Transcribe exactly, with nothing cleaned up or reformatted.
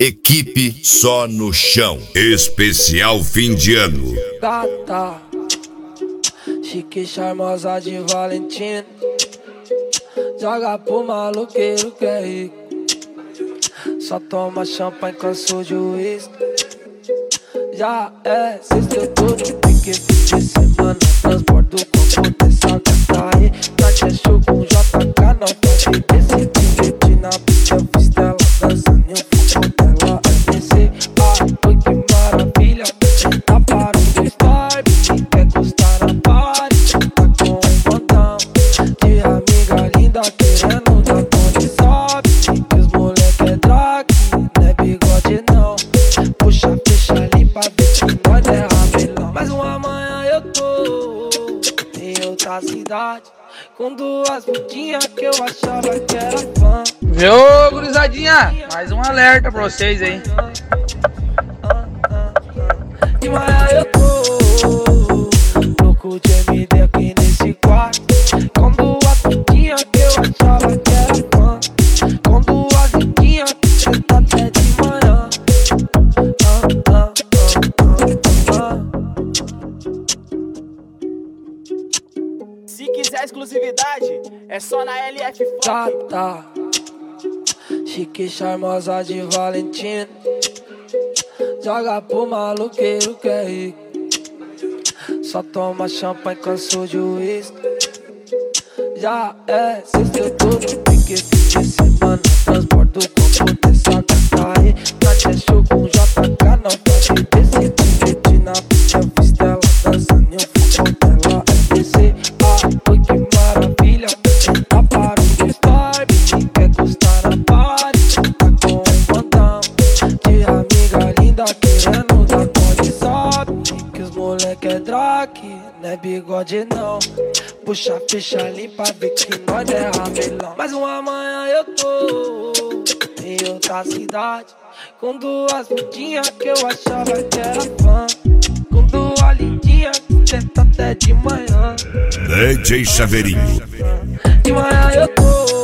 Equipe Só no Chão, especial fim de ano. Gata, chique charmosa de Valentina, joga pro maluqueiro que é rico, só toma champanhe com sujo de uísque. Já é sexta, eu tô no pique, fim de semana, transbordo com potência gata aí. Nath é show com J K, não pode desse piquete na pista, eu fiz dela dançando e o fogo dela é descer. Ai, oi que maravilha, tá para o story, quer gostar na party, tá com um montão de amiga linda querendo dar bonde sobe, que os moleque é drag, não é bigode não, puxa, fecha, limpa, vê que nós é rabelão. Mais uma amanhã eu tô em outra cidade, com duas putinhas que eu achava que era fã. Ô, gurizadinha, mais um alerta pra vocês aí. De manhã eu tô louco de M D aqui nesse quarto, com duas putinhas que eu achava que era fã, com duas lindinhas que tá até de manhã. Ah, ah, ah, ah, ah. Se quiser exclusividade, é só na L F Funk. Gata, chique charmosa de Valentina, joga pro maluqueiro que é rico, só toma champanhe com sujo de uísque. Já é sexta, eu tô no pique, fim de semana, transbordo com potência gata aí. Nath é show com J K, não pode desse piquete na pista, eu fiz dela dançando e o fogo dela é descer. Ah, oi que maravilha, tá para o story, quer gostar na party, tá com um montão de amiga linda querendo dar bonde sobe, que os moleque é drag, não é bigode não, puxa, fecha, limpa, vê que nós é rabelão. Mais uma amanhã eu tô em outra cidade, com duas putinhas que eu achava que era fã, com duas lindinhas que tenta até de manhã. D J Chaveirinho. De manhã eu tô